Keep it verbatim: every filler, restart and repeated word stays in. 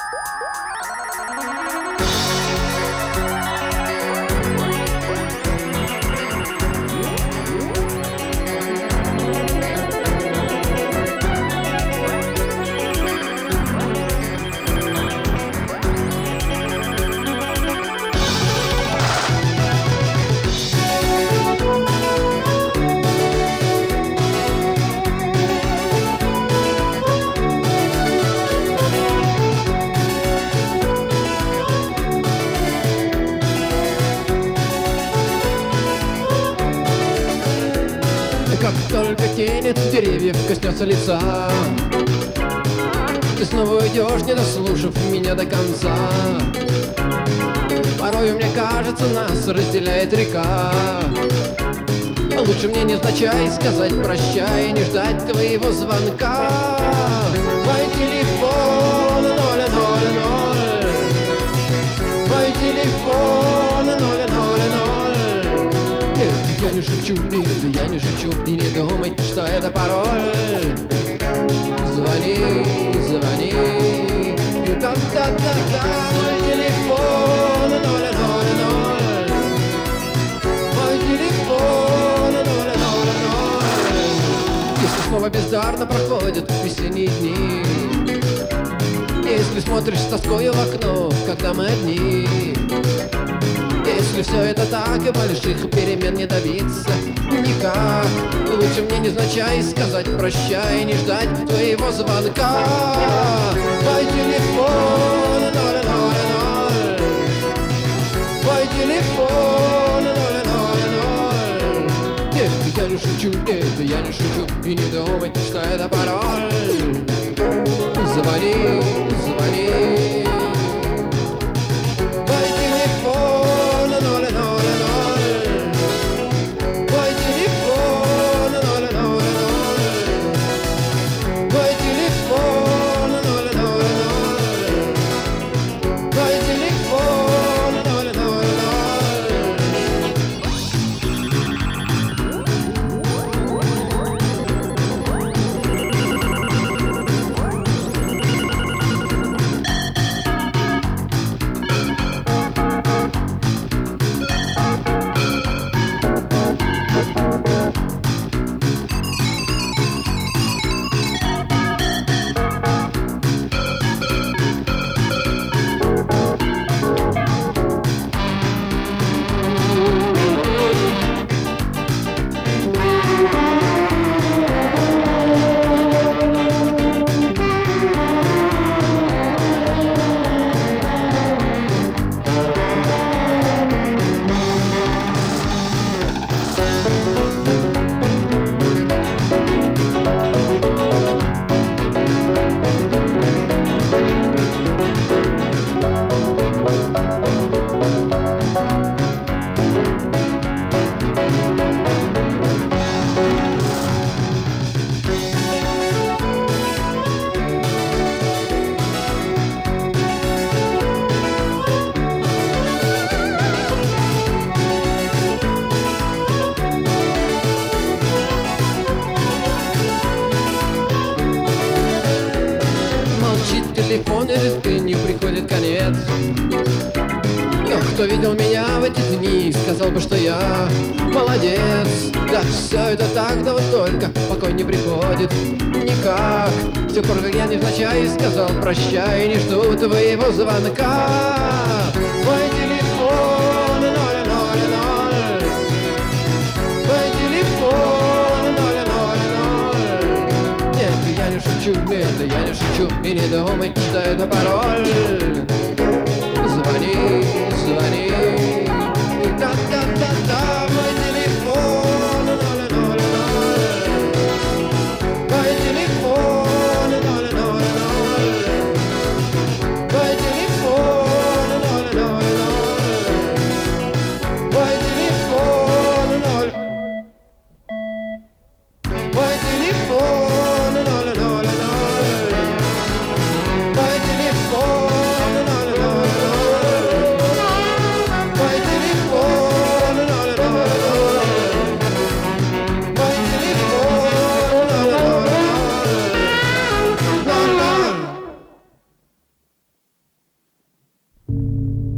Как только тень от деревьев коснется лица, ты снова уйдешь, не дослушав меня до конца. Порою мне кажется, нас разделяет река. Лучше мне невзначай сказать прощай, не ждать твоего звонка. Мой телефон ноль ноль ноль, мой телефон ноль ноль ноль. Нет, я не шучу, нет, я не шучу, и не думай, что это пароль. Звони, звони, и да-да-да-да, мой телефон ноль ноль ноль, мой телефон ноль ноль ноль. Если снова бездарно проходят весенние дни, если смотришь с тоскою в окно, когда мы одни, если все это так и больших перемен не добиться никак, лучше мне невзначай сказать прощай, не ждать твоего звонка. Мой телефон ноль ноль ноль, мой телефон ноль ноль ноль. Нет, я не шучу, нет, я не шучу, и не думай, что это пароль. Звони, звони. Телефон и не приходит конец. Но кто видел меня в эти дни, сказал бы, что я молодец. Да, все это так, да вот только покой не приходит никак. С тех пор, как я невзначай сказал прощай, не жду твоего звонка. Мой телефон ноль ноль ноль, мой телефон ноль ноль ноль. Нет, я не шучу, нет, я не шучу, и не думай, что это пароль. Звони, звони.